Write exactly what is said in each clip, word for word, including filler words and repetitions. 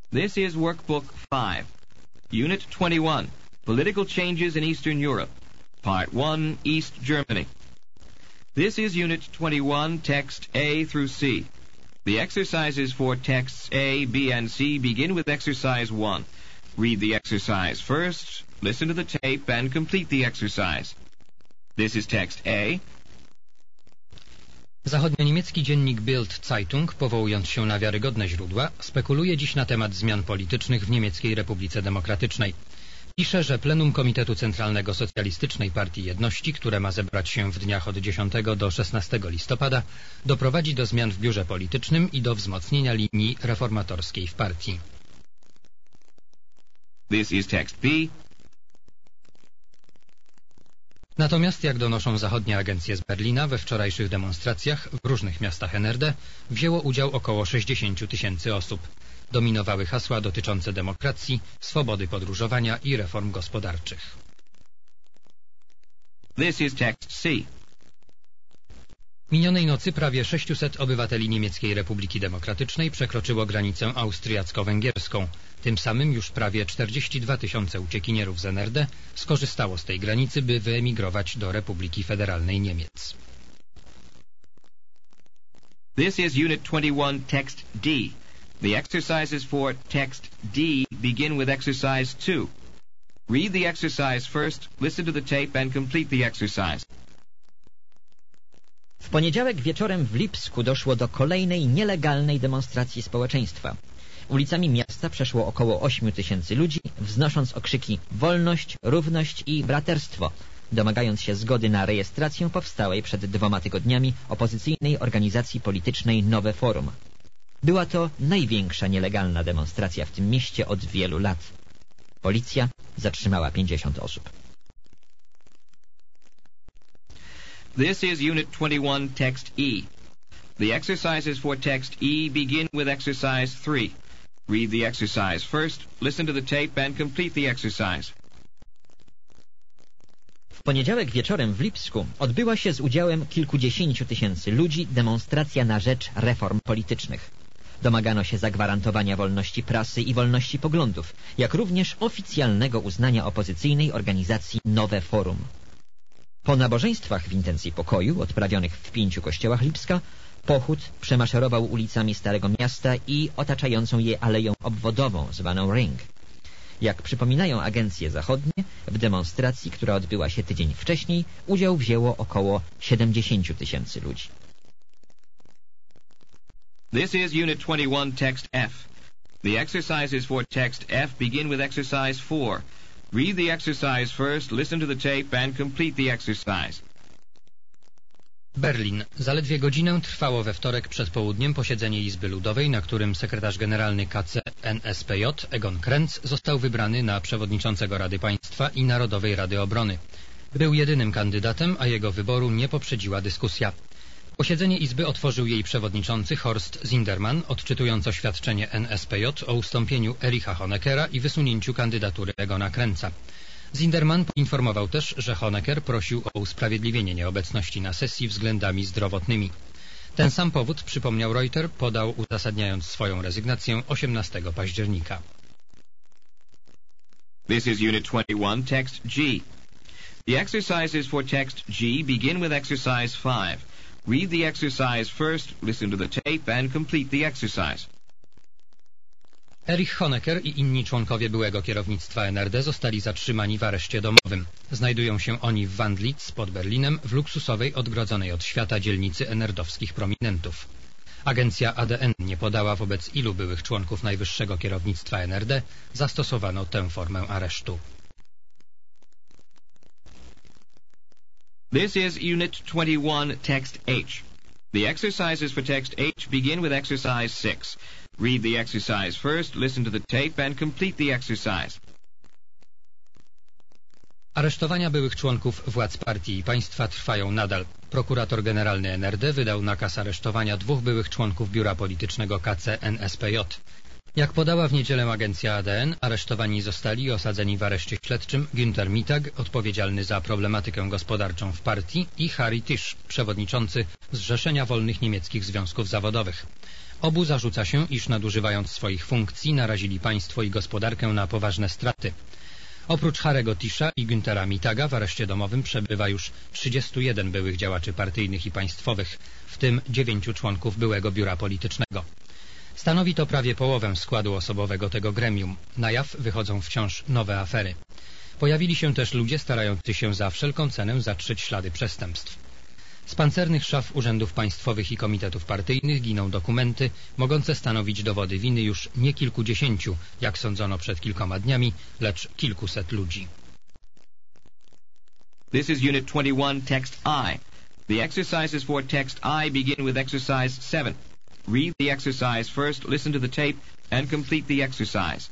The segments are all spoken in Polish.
This is Workbook five, Unit twenty-one, Political Changes in Eastern Europe, Part one, East Germany. This is Unit twenty-one, Text A through C. The exercises for Texts A, B, and C begin with Exercise one. Read the exercise first, listen to the tape, and complete the exercise. This is Text A. Zachodnioniemiecki dziennik Bild Zeitung, powołując się na wiarygodne źródła, spekuluje dziś na temat zmian politycznych w Niemieckiej Republice Demokratycznej. Pisze, że plenum Komitetu Centralnego Socjalistycznej Partii Jedności, które ma zebrać się w dniach od dziesiątego do szesnastego listopada, doprowadzi do zmian w biurze politycznym i do wzmocnienia linii reformatorskiej w partii. This is Text B. Natomiast, jak donoszą zachodnie agencje z Berlina, we wczorajszych demonstracjach w różnych miastach N R D wzięło udział około sześćdziesiąt tysięcy osób. Dominowały hasła dotyczące demokracji, swobody podróżowania i reform gospodarczych. This is Text C. Minionej nocy prawie sześciuset obywateli Niemieckiej Republiki Demokratycznej przekroczyło granicę austriacko-węgierską. Tym samym już prawie czterdzieści dwa tysiące uciekinierów z N R D skorzystało z tej granicy, by wyemigrować do Republiki Federalnej Niemiec. This is Unit twenty-one, Text D. The exercises for Text D begin with Exercise two. Read the exercise first, listen to the tape, and complete the exercise. W poniedziałek wieczorem w Lipsku doszło do kolejnej nielegalnej demonstracji społeczeństwa. Ulicami miasta przeszło około ośmiu tysięcy ludzi, wznosząc okrzyki wolność, równość i braterstwo, domagając się zgody na rejestrację powstałej przed dwoma tygodniami opozycyjnej organizacji politycznej Nowe Forum. Była to największa nielegalna demonstracja w tym mieście od wielu lat. Policja zatrzymała pięćdziesiąt osób. This is Unit twenty-one, Text E. The exercises for Text E begin with Exercise three. Read the exercise first, listen to the tape, and complete the exercise. W poniedziałek wieczorem w Lipsku odbyła się z udziałem kilkudziesięciu tysięcy ludzi demonstracja na rzecz reform politycznych. Domagano się zagwarantowania wolności prasy i wolności poglądów, jak również oficjalnego uznania opozycyjnej organizacji Nowe Forum. Po nabożeństwach w intencji pokoju, odprawionych w pięciu kościołach Lipska, pochód przemaszerował ulicami Starego Miasta i otaczającą je aleją obwodową, zwaną Ring. Jak przypominają agencje zachodnie, w demonstracji, która odbyła się tydzień wcześniej, udział wzięło około siedemdziesięciu tysięcy ludzi. This is Unit twenty-one, Text F. The exercises for Text F begin with Exercise four. Read the exercise first, listen to the tape, and complete the exercise. Berlin. Zaledwie godzinę trwało we wtorek przed południem posiedzenie Izby Ludowej, na którym sekretarz generalny K C N S P J Egon Krenz został wybrany na przewodniczącego Rady Państwa i Narodowej Rady Obrony. Był jedynym kandydatem, a jego wyboru nie poprzedziła dyskusja. Posiedzenie Izby otworzył jej przewodniczący Horst Zindermann, odczytując oświadczenie N S P J o ustąpieniu Ericha Honeckera i wysunięciu kandydatury Egona Krenza. Zindermann poinformował też, że Honecker prosił o usprawiedliwienie nieobecności na sesji względami zdrowotnymi. Ten sam powód, przypomniał Reuter, podał, uzasadniając swoją rezygnację osiemnastego października. This is Unit twenty-one, Text G. The exercises for Text G begin with Exercise five. Read the exercise first, listen to the tape, and complete the exercise. Erich Honecker i inni członkowie byłego kierownictwa N R D zostali zatrzymani w areszcie domowym. Znajdują się oni w Wandlitz pod Berlinem, w luksusowej, odgrodzonej od świata dzielnicy enerdowskich prominentów. Agencja A D N nie podała, wobec ilu byłych członków najwyższego kierownictwa N R D zastosowano tę formę aresztu. This is Unit twenty-one, Text H. The exercises for Text H begin with Exercise six. Read the exercise first, listen to the tape, and complete the exercise. Aresztowania byłych członków władz partii i państwa trwają nadal. Prokurator generalny N R D wydał nakaz aresztowania dwóch byłych członków biura politycznego K C N S P J. Jak podała w niedzielę agencja A D N, aresztowani zostali i osadzeni w areszcie śledczym Günther Mittag, odpowiedzialny za problematykę gospodarczą w partii, i Harry Tisch, przewodniczący Zrzeszenia Wolnych Niemieckich Związków Zawodowych. Obu zarzuca się, iż nadużywając swoich funkcji narazili państwo i gospodarkę na poważne straty. Oprócz Harego Tisza i Günthera Mittaga w areszcie domowym przebywa już trzydziestu jeden byłych działaczy partyjnych i państwowych, w tym dziewięciu członków byłego biura politycznego. Stanowi to prawie połowę składu osobowego tego gremium. Na jaw wychodzą wciąż nowe afery. Pojawili się też ludzie starający się za wszelką cenę zatrzeć ślady przestępstw. Z pancernych szaf urzędów państwowych i komitetów partyjnych giną dokumenty mogące stanowić dowody winy już nie kilkudziesięciu, jak sądzono przed kilkoma dniami, lecz kilkuset ludzi. This is Unit twenty-one, Text I. The exercises for Text I begin with Exercise seven. Read the exercise first, listen to the tape, and complete the exercise.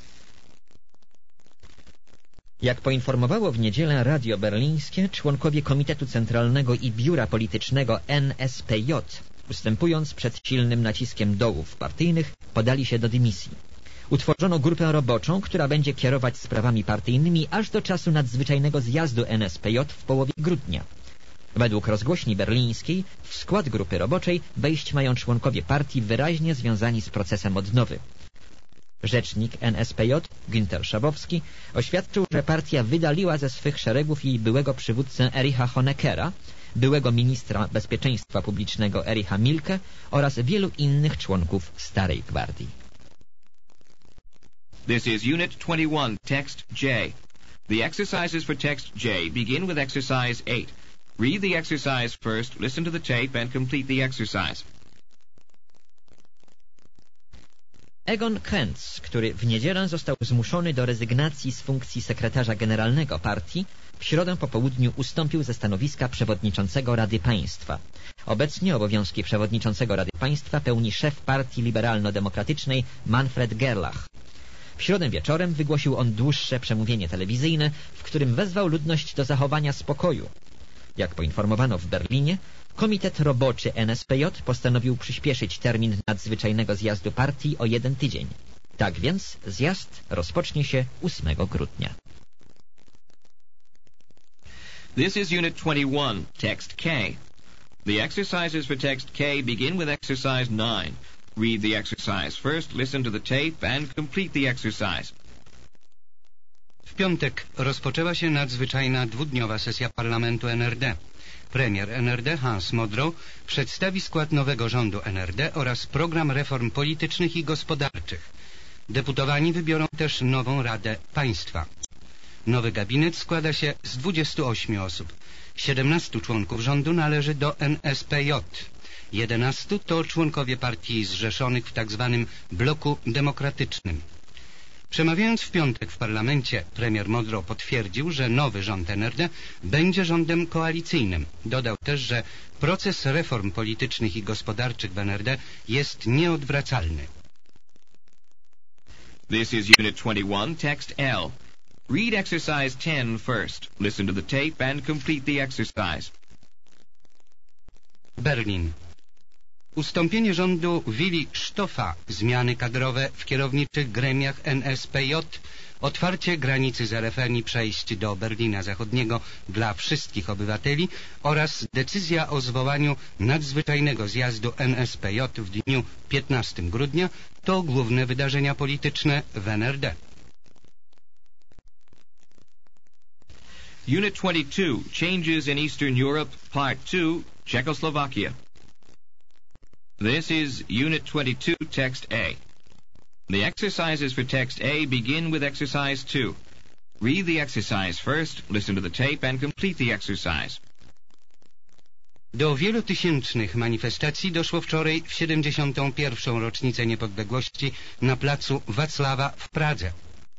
Jak poinformowało w niedzielę Radio Berlińskie, członkowie Komitetu Centralnego i Biura Politycznego N S P J, ustępując przed silnym naciskiem dołów partyjnych, podali się do dymisji. Utworzono grupę roboczą, która będzie kierować sprawami partyjnymi aż do czasu nadzwyczajnego zjazdu N S P J w połowie grudnia. Według rozgłośni berlińskiej w skład grupy roboczej wejść mają członkowie partii wyraźnie związani z procesem odnowy. Rzecznik N S P J, Günther Schabowski, oświadczył, że partia wydaliła ze swych szeregów jej byłego przywódcę Ericha Honeckera, byłego ministra bezpieczeństwa publicznego Ericha Milke oraz wielu innych członków Starej Gwardii. This is Unit twenty-one, Text J. The exercises for Text J begin with Exercise eight. Read the exercise first, listen to the tape, and complete the exercise. Egon Krenz, który w niedzielę został zmuszony do rezygnacji z funkcji sekretarza generalnego partii, w środę po południu ustąpił ze stanowiska przewodniczącego Rady Państwa. Obecnie obowiązki przewodniczącego Rady Państwa pełni szef partii liberalno-demokratycznej Manfred Gerlach. W środę wieczorem wygłosił on dłuższe przemówienie telewizyjne, w którym wezwał ludność do zachowania spokoju. Jak poinformowano w Berlinie, Komitet Roboczy N S P J postanowił przyspieszyć termin nadzwyczajnego zjazdu partii o jeden tydzień. Tak więc zjazd rozpocznie się ósmego grudnia. This is Unit twenty-one, Text K. The exercises for Text K begin with Exercise nine. Read the exercise first, listen to the tape, and complete the exercise. W piątek rozpoczęła się nadzwyczajna dwudniowa sesja parlamentu N R D. Premier N R D Hans Modrow przedstawi skład nowego rządu N R D oraz program reform politycznych i gospodarczych. Deputowani wybiorą też nową Radę Państwa. Nowy gabinet składa się z dwudziestu ośmiu osób. siedemnastu członków rządu należy do N S P J. jedenastu to członkowie partii zrzeszonych w tzw. bloku demokratycznym. Przemawiając w piątek w parlamencie, premier Modrow potwierdził, że nowy rząd N R D będzie rządem koalicyjnym. Dodał też, że proces reform politycznych i gospodarczych w N R D jest nieodwracalny. This is Unit twenty-one, Text L. Read Exercise ten first. Listen to the tape and complete the exercise. Berlin. Ustąpienie rządu Willi Stoffa, zmiany kadrowe w kierowniczych gremiach N S P J, otwarcie granicy z R F N i przejść do Berlina Zachodniego dla wszystkich obywateli oraz decyzja o zwołaniu nadzwyczajnego zjazdu N S P J w dniu piętnastego grudnia to główne wydarzenia polityczne w N R D. Unit twenty-two, Changes in Eastern Europe, Part two, Czechoslovakia. This is Unit twenty-two, Text A. The exercises for Text A begin with Exercise two. Read the exercise first, listen to the tape, and complete the exercise. Do wielotysięcznych manifestacji doszło wczoraj w siedemdziesiątą pierwszą rocznicę niepodległości na placu Wacława w Pradze.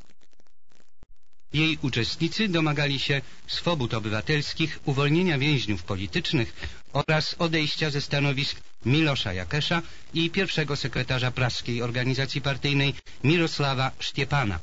Jej uczestnicy domagali się swobód obywatelskich, uwolnienia więźniów politycznych oraz odejścia ze stanowisk Milosza Jakesza i pierwszego sekretarza praskiej organizacji partyjnej Mirosława Sztiepana.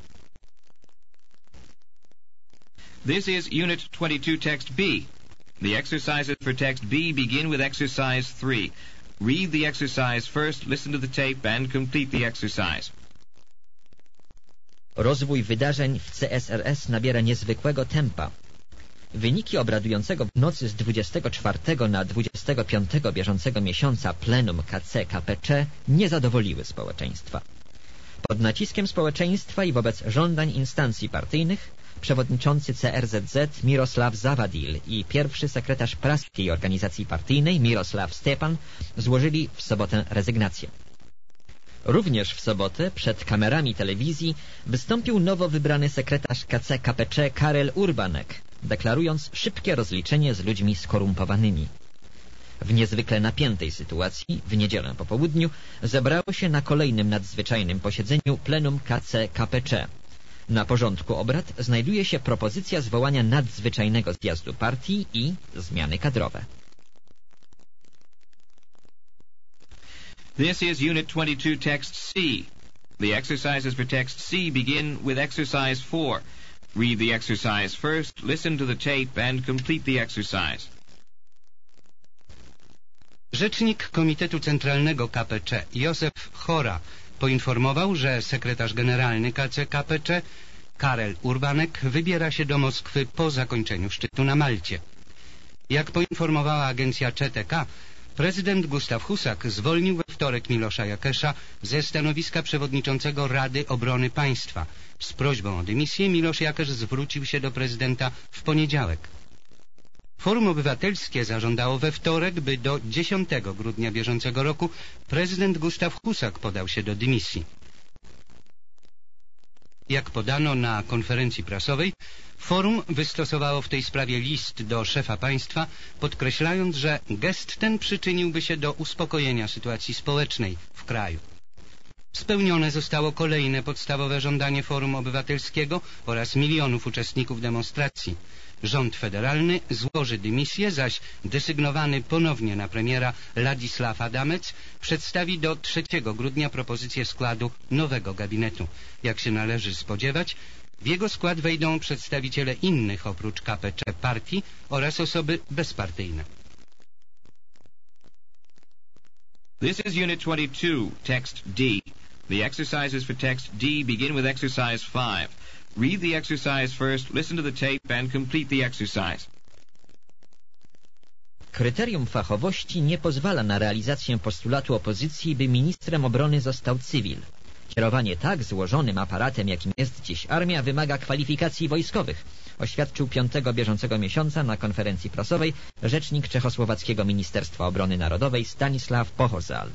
This is Unit twenty-two, Text B. The exercises for Text B begin with Exercise three. Read the exercise first, listen to the tape, and complete the exercise. Rozwój wydarzeń w C S R S nabiera niezwykłego tempa. Wyniki obradującego w nocy z dwudziestego czwartego na dwudziestego piątego bieżącego miesiąca plenum K C K P C nie zadowoliły społeczeństwa. Pod naciskiem społeczeństwa i wobec żądań instancji partyjnych przewodniczący C R Z Z Mirosław Zawadil i pierwszy sekretarz praskiej organizacji partyjnej Mirosław Stepan złożyli w sobotę rezygnację. Również w sobotę przed kamerami telewizji wystąpił nowo wybrany sekretarz K C K P C Karel Urbanek, deklarując szybkie rozliczenie z ludźmi skorumpowanymi. W niezwykle napiętej sytuacji w niedzielę po południu zebrało się na kolejnym nadzwyczajnym posiedzeniu plenum K C K P C. Na porządku obrad znajduje się propozycja zwołania nadzwyczajnego zjazdu partii i zmiany kadrowe. This is Unit twenty-two, Text C. The exercises for Text C begin with Exercise four. Read the exercise first, listen to the tape, and complete the exercise. Rzecznik Komitetu Centralnego K P C Józef Chora poinformował, że sekretarz generalny K C K P C Karel Urbanek wybiera się do Moskwy po zakończeniu szczytu na Malcie. Jak poinformowała agencja C T K, prezydent Gustaw Husak zwolnił we wtorek Milosza Jakesza ze stanowiska przewodniczącego Rady Obrony Państwa. Z prośbą o dymisję Milosz Jakesz zwrócił się do prezydenta w poniedziałek. Forum Obywatelskie zażądało we wtorek, by do dziesiątego grudnia bieżącego roku prezydent Gustaw Husak podał się do dymisji. Jak podano na konferencji prasowej, forum wystosowało w tej sprawie list do szefa państwa, podkreślając, że gest ten przyczyniłby się do uspokojenia sytuacji społecznej w kraju. Spełnione zostało kolejne podstawowe żądanie Forum Obywatelskiego oraz milionów uczestników demonstracji. Rząd federalny złoży dymisję, zaś desygnowany ponownie na premiera Ladisław Adamec przedstawi do trzeciego grudnia propozycję składu nowego gabinetu. Jak się należy spodziewać, w jego skład wejdą przedstawiciele innych oprócz K P C partii oraz osoby bezpartyjne. This is Unit twenty-two, Text D. The exercises for Text D begin with Exercise five. Read the exercise first, listen to the tape, and complete the exercise. Kryterium fachowości nie pozwala na realizację postulatu opozycji, by ministrem obrony został cywil. Kierowanie tak złożonym aparatem, jakim jest dziś armia, wymaga kwalifikacji wojskowych, oświadczył piątego bieżącego miesiąca na konferencji prasowej rzecznik Czechosłowackiego Ministerstwa Obrony Narodowej Stanisław Pochozal.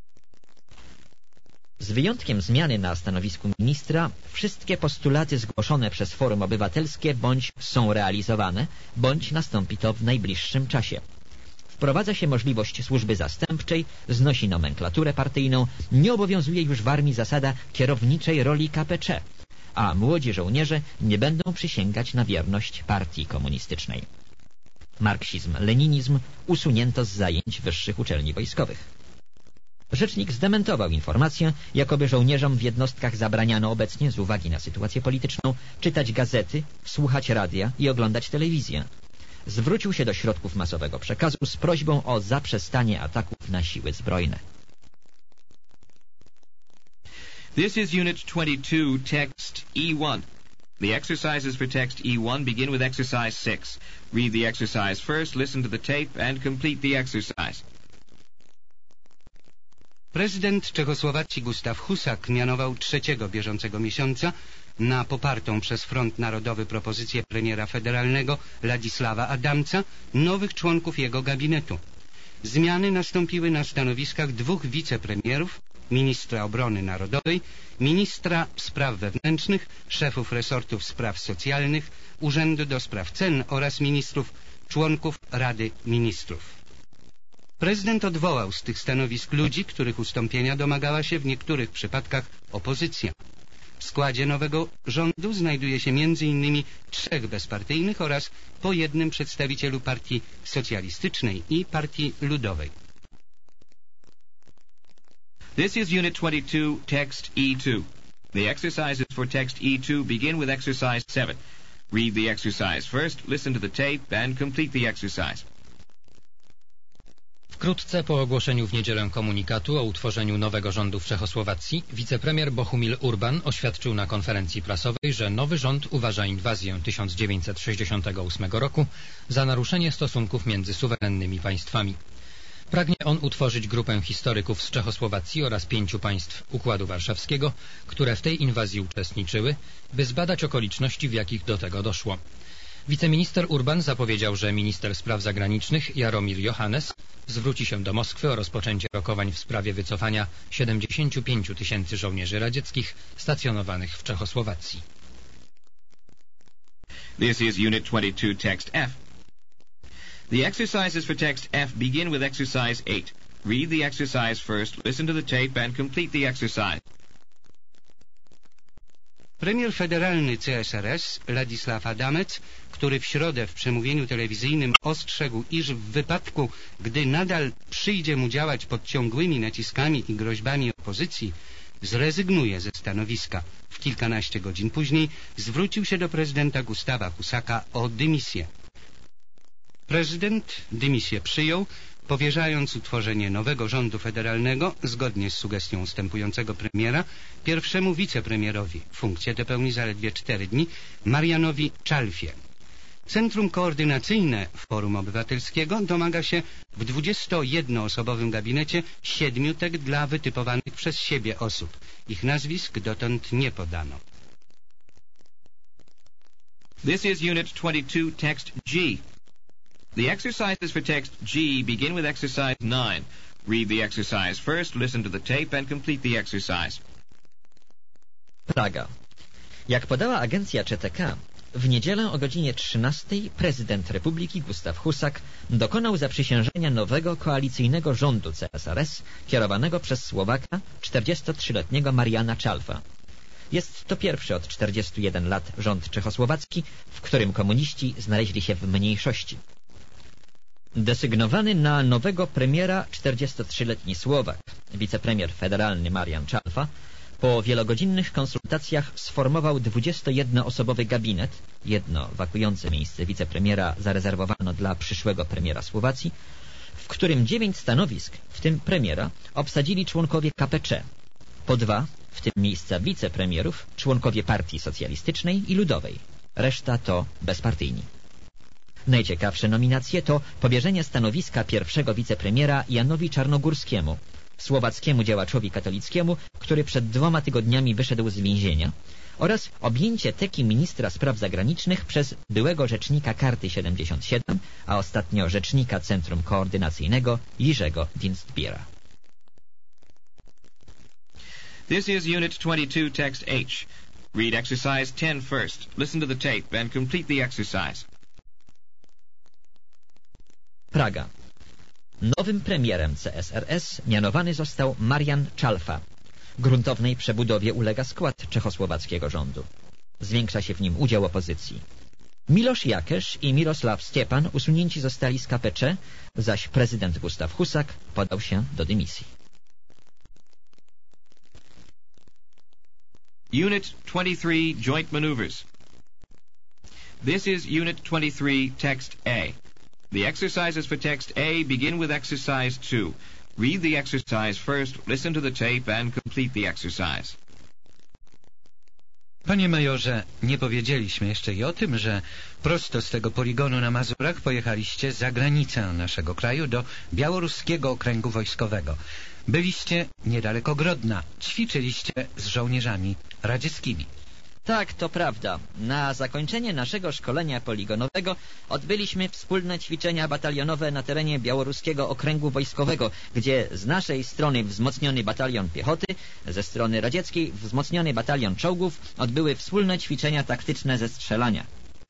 Z wyjątkiem zmiany na stanowisku ministra, wszystkie postulaty zgłoszone przez Forum Obywatelskie bądź są realizowane, bądź nastąpi to w najbliższym czasie. Wprowadza się możliwość służby zastępczej, znosi nomenklaturę partyjną, nie obowiązuje już w armii zasada kierowniczej roli K P C, a młodzi żołnierze nie będą przysięgać na wierność partii komunistycznej. Marksizm-leninizm usunięto z zajęć wyższych uczelni wojskowych. Rzecznik zdementował informację, jakoby żołnierzom w jednostkach zabraniano obecnie z uwagi na sytuację polityczną czytać gazety, słuchać radia i oglądać telewizję. Zwrócił się do środków masowego przekazu z prośbą o zaprzestanie ataków na siły zbrojne. This is Unit twenty-two, Text E one. The exercises for Text E one begin with Exercise six. Read the exercise first, listen to the tape, and complete the exercise. Prezydent Czechosłowacji Gustaw Husak mianował trzeciego bieżącego miesiąca na popartą przez Front Narodowy propozycję premiera federalnego Ladisława Adamca nowych członków jego gabinetu. Zmiany nastąpiły na stanowiskach dwóch wicepremierów, ministra obrony narodowej, ministra spraw wewnętrznych, szefów resortów spraw socjalnych, Urzędu do Spraw Cen oraz ministrów, członków Rady Ministrów. Prezydent odwołał z tych stanowisk ludzi, których ustąpienia domagała się w niektórych przypadkach opozycja. W składzie nowego rządu znajduje się między innymi trzech bezpartyjnych oraz po jednym przedstawicielu Partii Socjalistycznej i Partii Ludowej. This is Unit twenty-two, Text E two. The exercises for Text E two begin with Exercise seven. Read the exercise first, listen to the tape, and complete the exercise. W Wkrótce po ogłoszeniu w niedzielę komunikatu o utworzeniu nowego rządu w Czechosłowacji, wicepremier Bohumil Urban oświadczył na konferencji prasowej, że nowy rząd uważa inwazję tysiąc dziewięćset sześćdziesiątego ósmego roku za naruszenie stosunków między suwerennymi państwami. Pragnie on utworzyć grupę historyków z Czechosłowacji oraz pięciu państw Układu Warszawskiego, które w tej inwazji uczestniczyły, by zbadać okoliczności, w jakich do tego doszło. Wiceminister Urban zapowiedział, że minister spraw zagranicznych Jaromir Johannes zwróci się do Moskwy o rozpoczęcie rokowań w sprawie wycofania siedemdziesięciu pięciu tysięcy żołnierzy radzieckich stacjonowanych w Czechosłowacji. This is Unit twenty-two, Text F. The exercises for Text F begin with Exercise eight. Read the exercise first, listen to the tape, and complete the exercise. Premier federalny C S R S, Ladisław Adamec, który w środę w przemówieniu telewizyjnym ostrzegł, iż w wypadku, gdy nadal przyjdzie mu działać pod ciągłymi naciskami i groźbami opozycji, zrezygnuje ze stanowiska. W kilkanaście godzin później zwrócił się do prezydenta Gustawa Husaka o dymisję. Prezydent dymisję przyjął, powierzając utworzenie nowego rządu federalnego, zgodnie z sugestią ustępującego premiera, pierwszemu wicepremierowi. Funkcję tę pełni zaledwie cztery dni, Marianowi Czalfie. Centrum Koordynacyjne Forum Obywatelskiego domaga się w dwudziestojednoosobowym gabinecie siedmiutek dla wytypowanych przez siebie osób. Ich nazwisk dotąd nie podano. This is Unit twenty-two, Text G. The exercises for text G begin with exercise nine. Read the exercise first, listen to the tape, and complete the exercise. Praga. Jak podała agencja C T K, w niedzielę o godzinie trzynastej prezydent Republiki Gustav Husak dokonał zaprzysiężenia nowego koalicyjnego rządu C S R S kierowanego przez Słowaka czterdziestotrzyletniego Mariana Czalfa. Jest to pierwszy od czterdziestu jeden lat rząd czechosłowacki, w którym komuniści znaleźli się w mniejszości. Desygnowany na nowego premiera czterdziestotrzyletni Słowak, wicepremier federalny Marian Czalfa, po wielogodzinnych konsultacjach sformował dwudziestojednoosobowy gabinet, jedno wakujące miejsce wicepremiera zarezerwowano dla przyszłego premiera Słowacji, w którym dziewięć stanowisk, w tym premiera, obsadzili członkowie K P C, po dwa, w tym miejsca wicepremierów, członkowie Partii Socjalistycznej i Ludowej, reszta to bezpartyjni. Najciekawsze nominacje to powierzenie stanowiska pierwszego wicepremiera Janowi Czarnogórskiemu, słowackiemu działaczowi katolickiemu, który przed dwoma tygodniami wyszedł z więzienia, oraz objęcie teki ministra spraw zagranicznych przez byłego rzecznika Karty siedemdziesiąt siedem, a ostatnio rzecznika Centrum Koordynacyjnego Jirzego Dienstbiera. This is Unit twenty-two, Text H. Read exercise ten first, listen to the tape, and complete the exercise. Praga. Nowym premierem C S R S mianowany został Marian Czalfa. Gruntownej przebudowie ulega skład czechosłowackiego rządu. Zwiększa się w nim udział opozycji. Miloš Jakeš i Mirosław Stjepan usunięci zostali z K P C, zaś prezydent Gustav Husak podał się do dymisji. Unit twenty-three, Joint Maneuvers. This is Unit twenty-three, Text A. The exercises for Text A begin with Exercise two. Read the exercise first, listen to the tape, and complete the exercise. Panie majorze, nie powiedzieliśmy jeszcze i o tym, że prosto z tego poligonu na Mazurach pojechaliście za granicę naszego kraju do Białoruskiego Okręgu Wojskowego. Byliście niedaleko Grodna, ćwiczyliście z żołnierzami radzieckimi. Tak, to prawda. Na zakończenie naszego szkolenia poligonowego odbyliśmy wspólne ćwiczenia batalionowe na terenie Białoruskiego Okręgu Wojskowego, gdzie z naszej strony wzmocniony batalion piechoty, ze strony radzieckiej wzmocniony batalion czołgów odbyły wspólne ćwiczenia taktyczne ze strzelania.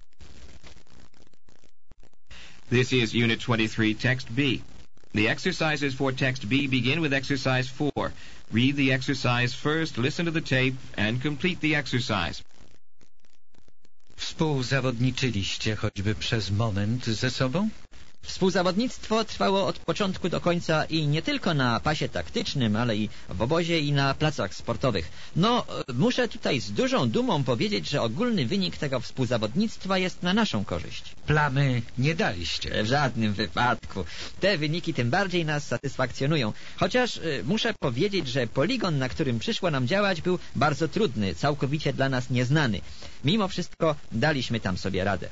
This is Unit twenty-three, Text B. The exercises for Text B begin with Exercise four. Read the exercise first, listen to the tape, and complete the exercise. Współzawodniczyliście choćby przez moment ze sobą? Współzawodnictwo trwało od początku do końca i nie tylko na pasie taktycznym, ale i w obozie i na placach sportowych. No, muszę tutaj z dużą dumą powiedzieć, że ogólny wynik tego współzawodnictwa jest na naszą korzyść. Plamy nie daliście. W żadnym wypadku. Te wyniki tym bardziej nas satysfakcjonują. Chociaż y, muszę powiedzieć, że poligon, na którym przyszło nam działać, był bardzo trudny, całkowicie dla nas nieznany. Mimo wszystko daliśmy tam sobie radę.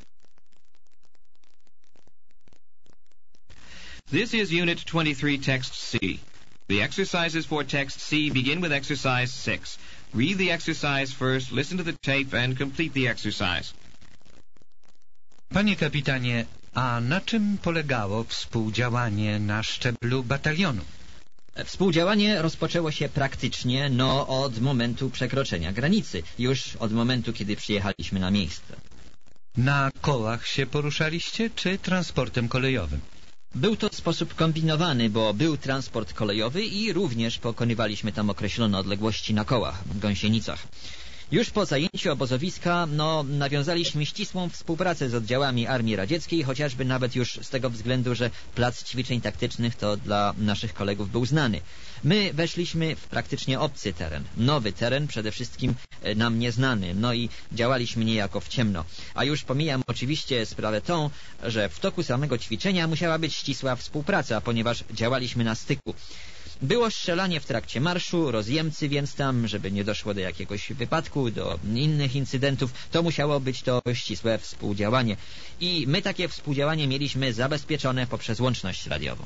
This is Unit twenty-three, Text C. The exercises for Text C begin with Exercise six. Read the exercise first, listen to the tape, and complete the exercise. Panie kapitanie, a na czym polegało współdziałanie na szczeblu batalionu? Współdziałanie rozpoczęło się praktycznie, no, od momentu przekroczenia granicy. Już od momentu, kiedy przyjechaliśmy na miejsce. Na kołach się poruszaliście, czy transportem kolejowym? Był to sposób kombinowany, bo był transport kolejowy i również pokonywaliśmy tam określone odległości na kołach, w gąsienicach. Już po zajęciu obozowiska, no, nawiązaliśmy ścisłą współpracę z oddziałami Armii Radzieckiej, chociażby nawet już z tego względu, że plac ćwiczeń taktycznych to dla naszych kolegów był znany. My weszliśmy w praktycznie obcy teren, nowy teren, przede wszystkim nam nieznany, no i działaliśmy niejako w ciemno. A już pomijam oczywiście sprawę tą, że w toku samego ćwiczenia musiała być ścisła współpraca, ponieważ działaliśmy na styku. Było strzelanie w trakcie marszu, rozjemcy, więc tam, żeby nie doszło do jakiegoś wypadku, do innych incydentów, to musiało być to ścisłe współdziałanie. I my takie współdziałanie mieliśmy zabezpieczone poprzez łączność radiową.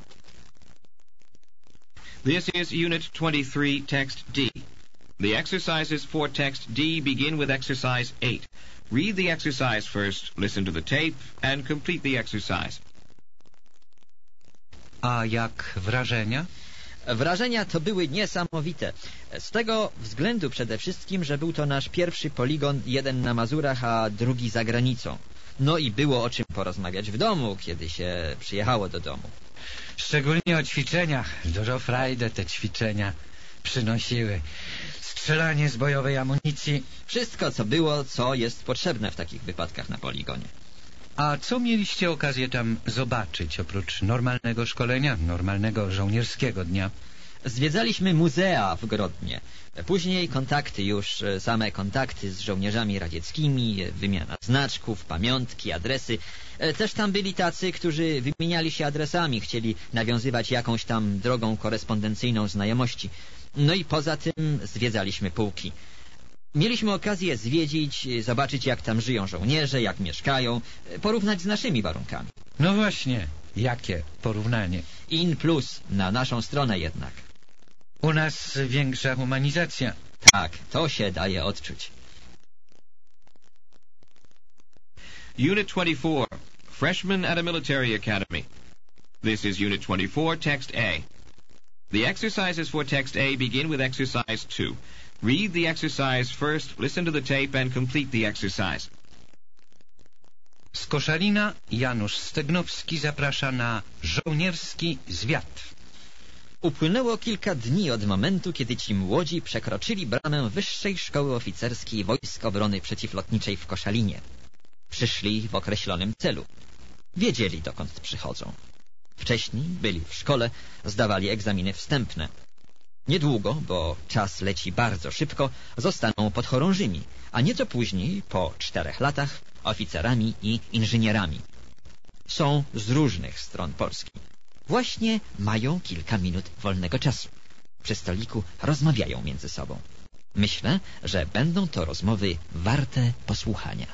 This is Unit twenty-three, Text D. The exercises for Text D begin with Exercise eight. Read the exercise first, listen to the tape, and complete the exercise. A jak wrażenia? Wrażenia to były niesamowite. Z tego względu przede wszystkim, że był to nasz pierwszy poligon, jeden na Mazurach, a drugi za granicą. No i było o czym porozmawiać w domu, kiedy się przyjechało do domu. Szczególnie o ćwiczeniach. Dużo frajdę te ćwiczenia przynosiły. Strzelanie z bojowej amunicji. Wszystko, co było, co jest potrzebne w takich wypadkach na poligonie. A co mieliście okazję tam zobaczyć, oprócz normalnego szkolenia, normalnego żołnierskiego dnia? Zwiedzaliśmy muzea w Grodnie. Później kontakty już, same kontakty z żołnierzami radzieckimi, wymiana znaczków, pamiątki, adresy. Też tam byli tacy, którzy wymieniali się adresami, chcieli nawiązywać jakąś tam drogą korespondencyjną znajomości. No i poza tym zwiedzaliśmy pułki. Mieliśmy okazję zwiedzić, zobaczyć, jak tam żyją żołnierze, jak mieszkają, porównać z naszymi warunkami. No właśnie, jakie porównanie? In plus, na naszą stronę jednak. U nas większa humanizacja. Tak, to się daje odczuć. Unit twenty-four, Freshmen at a Military Academy. This is Unit twenty-four, Text A. The exercises for Text A begin with Exercise two. Read the exercise first, listen to the tape, and complete the exercise. Z Koszalina Janusz Stegnowski zaprasza na żołnierski zwiat. Upłynęło kilka dni od momentu, kiedy ci młodzi przekroczyli bramę Wyższej Szkoły Oficerskiej Wojsk Obrony Przeciwlotniczej w Koszalinie. Przyszli w określonym celu. Wiedzieli, dokąd przychodzą. Wcześniej byli w szkole, zdawali egzaminy wstępne. Niedługo, bo czas leci bardzo szybko, zostaną podchorążymi, a nieco później, po czterech latach, oficerami i inżynierami. Są z różnych stron Polski. Właśnie mają kilka minut wolnego czasu. Przy stoliku rozmawiają między sobą. Myślę, że będą to rozmowy warte posłuchania.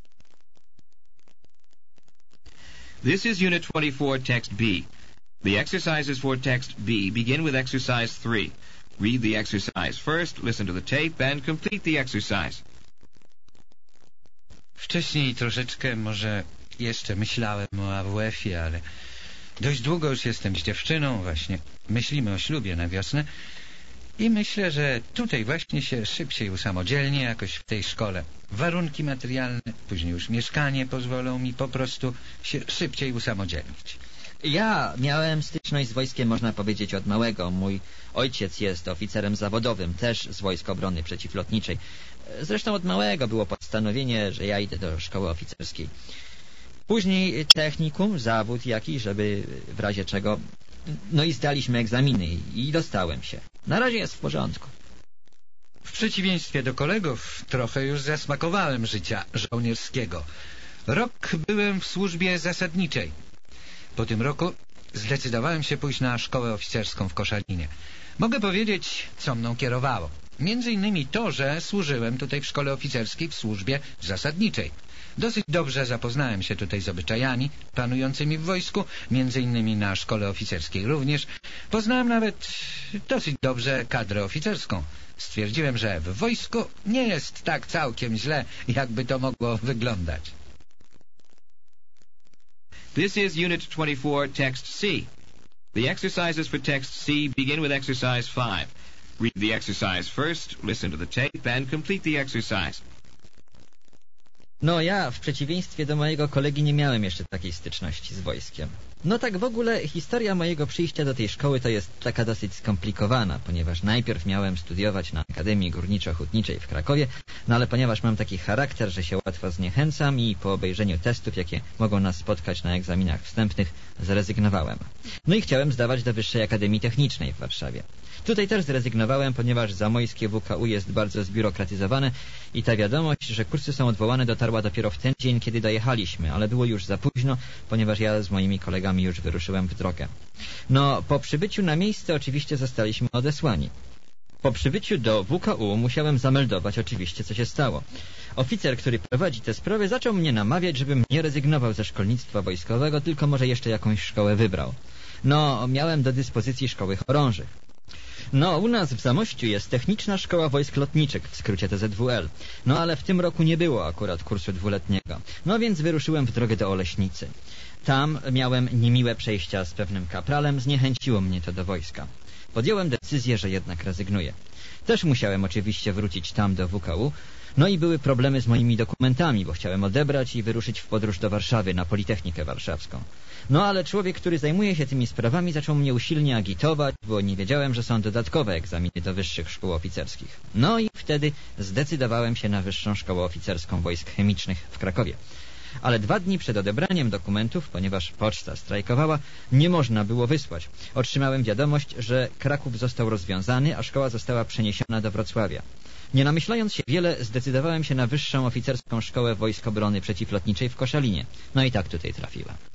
This is Unit twenty-four, Text B. The exercises for Text B begin with Exercise three. Read the exercise first, listen to the tape, and complete the exercise. Wcześniej troszeczkę może jeszcze myślałem o A W F-ie, ale dość długo już jestem z dziewczyną, właśnie myślimy o ślubie na wiosnę i myślę, że tutaj właśnie się szybciej usamodzielnię jakoś w tej szkole. Warunki materialne, później już mieszkanie pozwolą mi po prostu się szybciej usamodzielnić. Ja miałem styczność z wojskiem, można powiedzieć, od małego. Mój ojciec jest oficerem zawodowym, też z Wojsk Obrony Przeciwlotniczej. Zresztą od małego było postanowienie, że ja idę do szkoły oficerskiej. Później technikum, zawód jakiś, żeby w razie czego... No i zdaliśmy egzaminy i dostałem się. Na razie jest w porządku. W przeciwieństwie do kolegów trochę już zasmakowałem życia żołnierskiego. Rok byłem w służbie zasadniczej. Po tym roku zdecydowałem się pójść na szkołę oficerską w Koszalinie. Mogę powiedzieć, co mną kierowało. Między innymi to, że służyłem tutaj w szkole oficerskiej w służbie zasadniczej. Dosyć dobrze zapoznałem się tutaj z obyczajami panującymi w wojsku, między innymi na szkole oficerskiej również. Poznałem nawet dosyć dobrze kadrę oficerską. Stwierdziłem, że w wojsku nie jest tak całkiem źle, jakby to mogło wyglądać. This is Unit twenty-four, Text C. The exercises for Text C begin with Exercise five. Read the exercise first, listen to the tape, and complete the exercise. No ja, w przeciwieństwie do mojego kolegi, nie miałem jeszcze takiej styczności z wojskiem. No tak w ogóle historia mojego przyjścia do tej szkoły to jest taka dosyć skomplikowana, ponieważ najpierw miałem studiować na Akademii Górniczo-Hutniczej w Krakowie, no ale ponieważ mam taki charakter, że się łatwo zniechęcam i po obejrzeniu testów, jakie mogą nas spotkać na egzaminach wstępnych, zrezygnowałem. No i chciałem zdawać do Wyższej Akademii Technicznej w Warszawie. Tutaj też zrezygnowałem, ponieważ zamojskie W K U jest bardzo zbiurokratyzowane i ta wiadomość, że kursy są odwołane, dotarła dopiero w ten dzień, kiedy dojechaliśmy, ale było już za późno, ponieważ ja z moimi kolegami już wyruszyłem w drogę. No, po przybyciu na miejsce oczywiście zostaliśmy odesłani. Po przybyciu do W K U musiałem zameldować oczywiście, co się stało. Oficer, który prowadzi te sprawy, zaczął mnie namawiać, żebym nie rezygnował ze szkolnictwa wojskowego, tylko może jeszcze jakąś szkołę wybrał. No, miałem do dyspozycji szkoły chorążych. No, u nas w Zamościu jest Techniczna Szkoła Wojsk Lotniczych, w skrócie T Z W L. No, ale w tym roku nie było akurat kursu dwuletniego. No, więc wyruszyłem w drogę do Oleśnicy. Tam miałem niemiłe przejścia z pewnym kapralem, zniechęciło mnie to do wojska. Podjąłem decyzję, że jednak rezygnuję. Też musiałem oczywiście wrócić tam do W K U. No i były problemy z moimi dokumentami, bo chciałem odebrać i wyruszyć w podróż do Warszawy na Politechnikę Warszawską. No ale człowiek, który zajmuje się tymi sprawami, zaczął mnie usilnie agitować, bo nie wiedziałem, że są dodatkowe egzaminy do wyższych szkół oficerskich. No i wtedy zdecydowałem się na Wyższą Szkołę Oficerską Wojsk Chemicznych w Krakowie. Ale dwa dni przed odebraniem dokumentów, ponieważ poczta strajkowała, nie można było wysłać. Otrzymałem wiadomość, że Kraków został rozwiązany, a szkoła została przeniesiona do Wrocławia. Nie namyślając się wiele, zdecydowałem się na Wyższą Oficerską Szkołę Wojsk Obrony Przeciwlotniczej w Koszalinie. No i tak tutaj trafiłem.